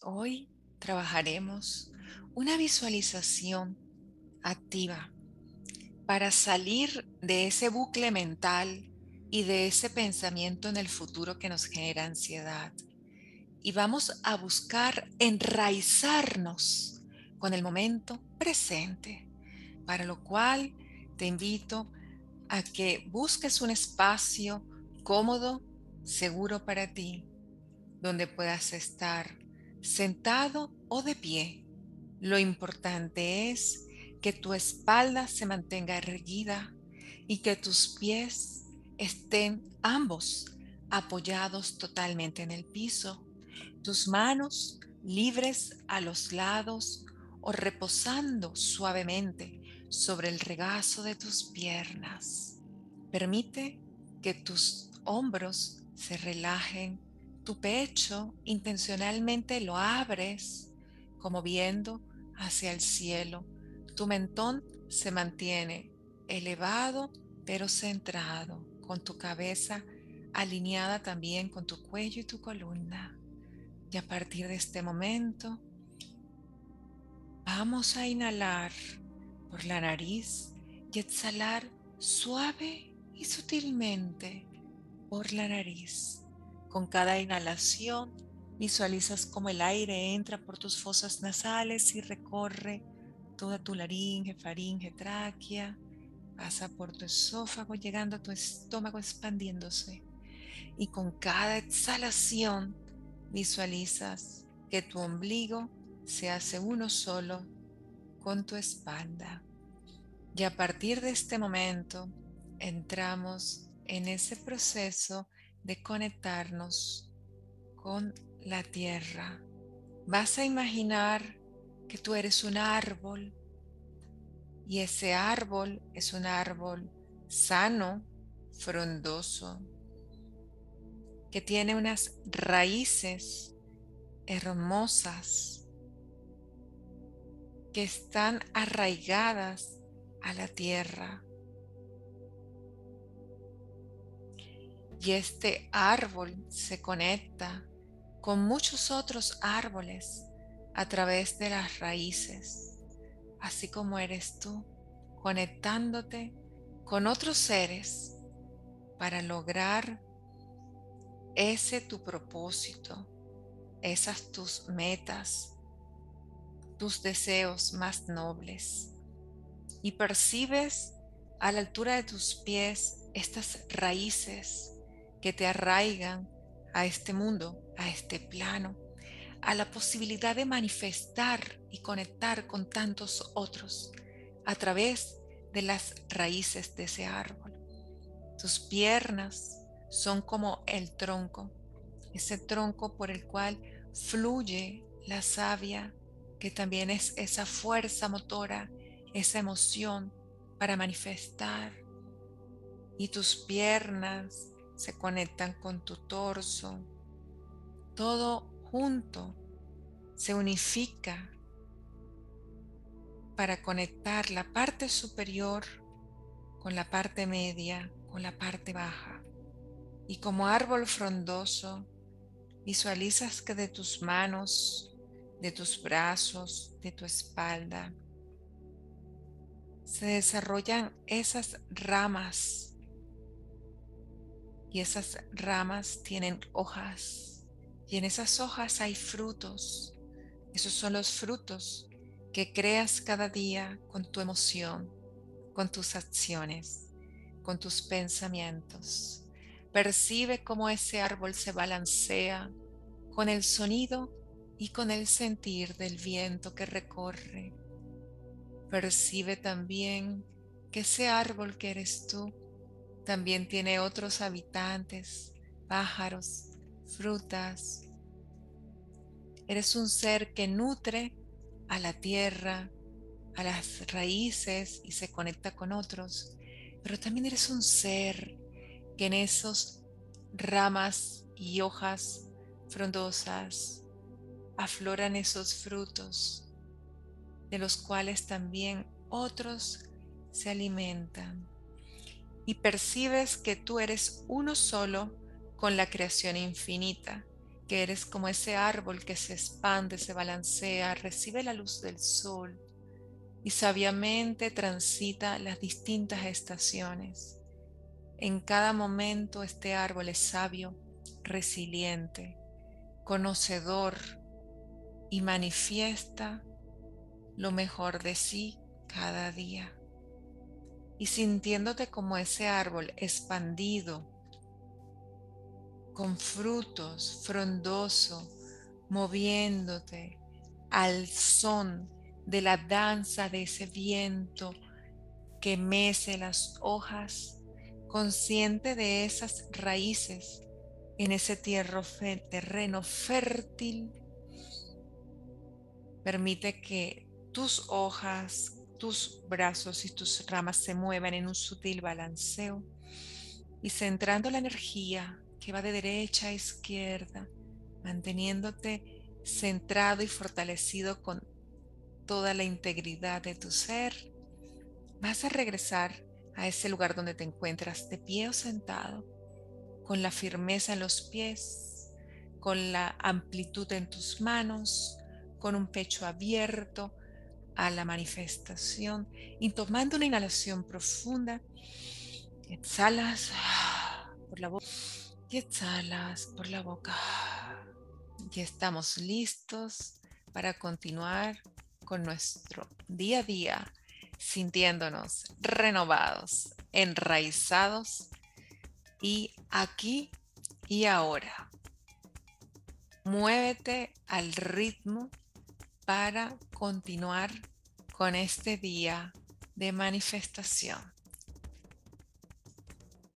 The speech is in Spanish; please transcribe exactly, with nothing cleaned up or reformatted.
Hoy trabajaremos una visualización activa para salir de ese bucle mental y de ese pensamiento en el futuro que nos genera ansiedad. Y vamos a buscar enraizarnos con el momento presente, para lo cual te invito a que busques un espacio cómodo, seguro para ti, donde puedas estar sentado o de pie. Lo importante es que tu espalda se mantenga erguida y que tus pies estén ambos apoyados totalmente en el piso, tus manos libres a los lados o reposando suavemente sobre el regazo de tus piernas. Permite que tus hombros se relajen, tu pecho intencionalmente lo abres como viendo hacia el cielo. Tu mentón se mantiene elevado pero centrado, con tu cabeza alineada también con tu cuello y tu columna. Y a partir de este momento vamos a inhalar por la nariz y exhalar suave y sutilmente por la nariz. Con cada inhalación visualizas cómo el aire entra por tus fosas nasales y recorre toda tu laringe, faringe, tráquea, pasa por tu esófago llegando a tu estómago expandiéndose. Y con cada exhalación visualizas que tu ombligo se hace uno solo con tu espalda. Y a partir de este momento entramos en ese proceso de conectarnos con la tierra. Vas a imaginar que tú eres un árbol y ese árbol es un árbol sano, frondoso, que tiene unas raíces hermosas que están arraigadas a la tierra. Y este árbol se conecta con muchos otros árboles a través de las raíces, así como eres tú, conectándote con otros seres para lograr ese tu propósito, esas tus metas, tus deseos más nobles. Y percibes a la altura de tus pies estas raíces que te arraigan a este mundo, a este plano, a la posibilidad de manifestar y conectar con tantos otros a través de las raíces de ese árbol. Tus piernas son como el tronco, ese tronco por el cual fluye la savia, que también es esa fuerza motora, esa emoción para manifestar. Y tus piernas se conectan con tu torso. Todo junto se unifica para conectar la parte superior con la parte media, con la parte baja. Y como árbol frondoso, visualizas que de tus manos, de tus brazos, de tu espalda, se desarrollan esas ramas y esas ramas tienen hojas y en esas hojas hay frutos. Esos son los frutos que creas cada día con tu emoción, con tus acciones, con tus pensamientos. Percibe cómo ese árbol se balancea con el sonido y con el sentir del viento que recorre. Percibe también que ese árbol que eres tú también tiene otros habitantes, pájaros, frutas. Eres un ser que nutre a la tierra, a las raíces y se conecta con otros, pero también eres un ser que en esos ramas y hojas frondosas afloran esos frutos, de los cuales también otros se alimentan. Y percibes que tú eres uno solo con la creación infinita que eres como ese árbol que se expande, se balancea, recibe la luz del sol y sabiamente transita las distintas estaciones. En cada momento este árbol es sabio, resiliente, conocedor y manifiesta lo mejor de sí cada día. Y sintiéndote como ese árbol expandido, con frutos, frondoso, moviéndote al son de la danza de ese viento que mece las hojas, consciente de esas raíces en ese tierro fe- terreno fértil. Permite que tus hojas, tus brazos y tus ramas se muevan en un sutil balanceo y centrando la energía que va de derecha a izquierda, manteniéndote centrado y fortalecido con toda la integridad de tu ser. Vas a regresar a ese lugar donde te encuentras de pie o sentado, con la firmeza en los pies, con la amplitud en tus manos, con un pecho abierto a la manifestación y tomando una inhalación profunda, exhalas por la boca y exhalas por la boca. Ya estamos listos para continuar con nuestro día a día, sintiéndonos renovados, enraizados y aquí y ahora. Muévete al ritmo para continuar con este día de manifestación.